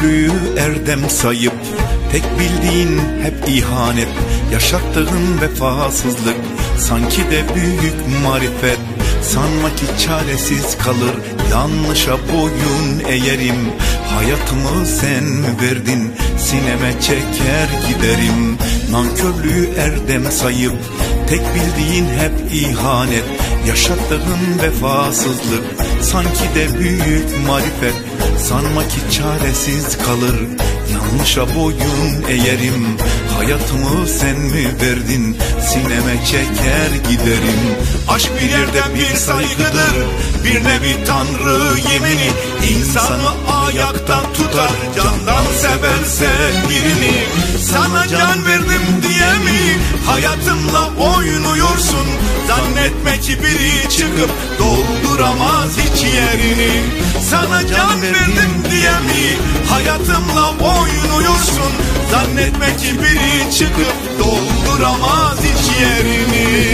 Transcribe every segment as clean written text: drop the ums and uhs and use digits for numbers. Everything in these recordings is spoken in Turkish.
Nankörlüğü erdem sayıp tek bildiğin hep ihanet, yaşattığın vefasızlık sanki de büyük marifet. Sanma ki çaresiz kalır yanlışa boyun eğerim. Hayatımı sen verdin, sineme çeker giderim. Nankörlüğü erdem sayıp tek bildiğin hep ihanet, yaşattığın vefasızlık sanki de büyük marifet. Sanma ki çaresiz kalır yanlışa boyun eğerim. Hayatımı sen mi verdin, sineme çeker giderim. Aşk bir yerde bir saygıdır, bir nevi tanrı yemini. İnsanı ayakta tutar, candan severse birini. Sana can verdim diye mi hayatımla oynuyorsun? Zannetme ki biri çıkıp dolduramaz hiç yerini. Sana can verdim diye mi hayatımla oynuyorsun? Zannetme ki biri çıkıp dolduramaz hiç yerini.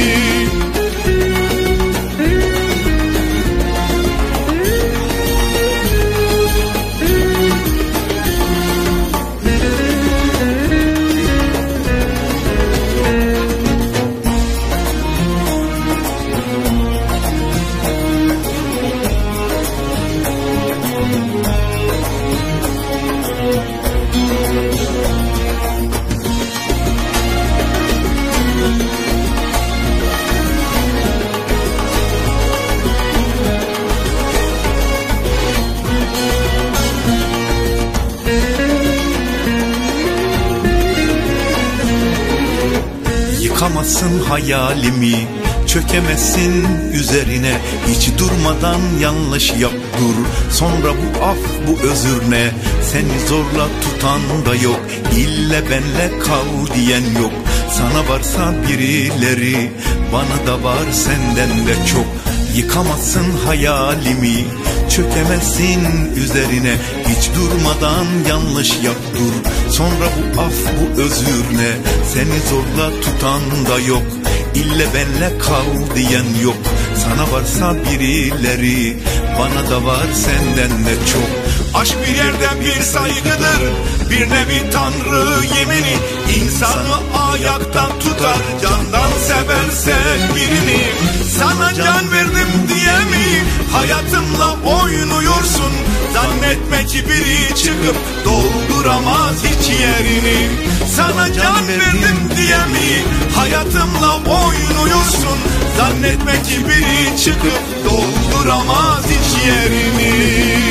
Yıkamazsın hayalimi, çökemezsin üzerine. Hiç durmadan yanlış yap dur, sonra bu af bu özür ne? Seni zorla tutan da yok, ille benle kal diyen yok. Sana varsa birileri, bana da var senden de çok. Yıkamazsın hayalimi, çökemezsin üzerine. Hiç durmadan yanlış yap dur, sonra bu af bu özür ne? Seni zorla tutan da yok, ille benle kal diyen yok. Sana varsa birileri, bana da var senden de çok. Aşk bir yerde bir saygıdır, bir nevi tanrı yemini. İnsanı ayakta tutar, candan severse birini. Sana can verdim diye mi hayatımla oynuyorsun? Zannetme ki biri çıkıp dolduramaz hiç yerini. Sana can verdim diye mi hayatımla oynuyorsun? Zannetme ki biri çıkıp dolduramaz hiç yerini.